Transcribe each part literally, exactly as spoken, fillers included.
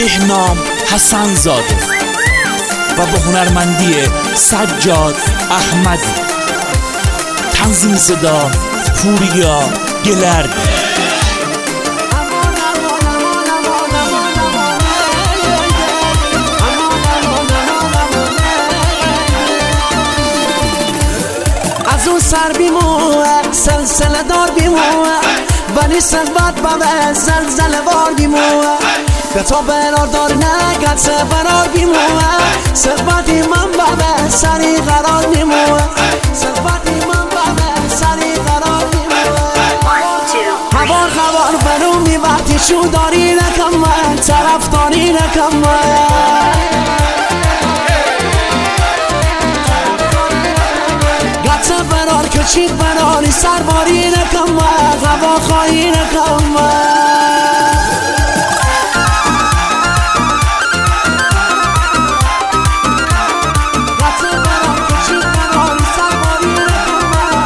بهنام حسن زاده و با هنرمندی سجاد احمدی. تنظیم صدا پوریا گلرد. از اون سر بیموه سلسله دار بیموه ولی سنبت بمه زلزله وار بیموه به تو برار دار نگد سه برار بیموه سنبتی من بمه سری قرار بیموه سنبتی من بمه سری قرار بیموه هوار خوار برو میبرتی چو داری نکمه طرف داری نکمه برار کچید براری سرباری نکمه هوا خواهی نکمه گته برار کچید براری سرباری نکمه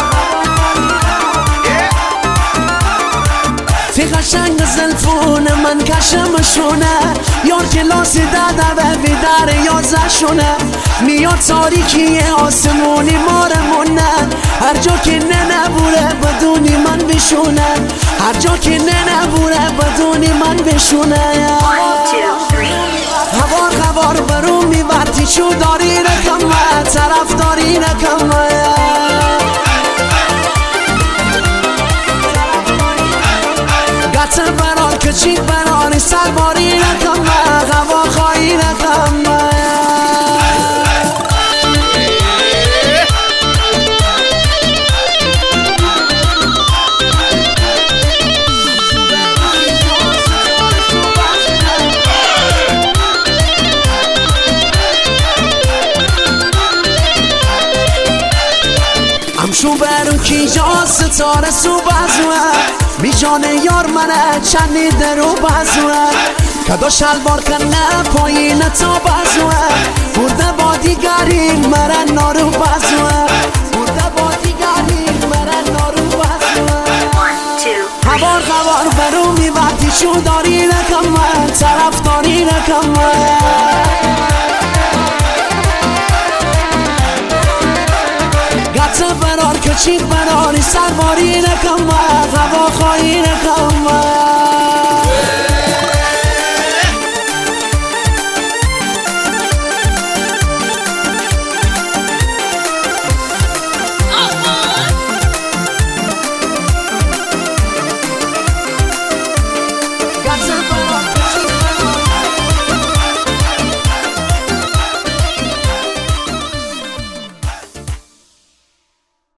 تی قشنگ زلفون من کشمشونه یار کلاسی داده به بیدر یازشونه میاد تاریکی آسمونی مارمونه هر جا که نه نبوره بدونی من بشونه هر جا که نه نبوره بدونی من بشونه هوار خوار برو میبرتی چو داری نکمه طرف داری نکمه گته برار کچید براری سرباری نکمه هوا خواهی نکمه شو برو کی جا ستاره سو بازوه بی جان یار منه چندی درو بازوه کدو شلوار کنه پایین تا بازوه برده با دیگری مرن نارو بازوه برده با دیگری مرن نارو بازوه هوار خوار برو میبردی چو داری نکمه طرف داری نکمه گته برار کچید براری سرباری نکمه هوا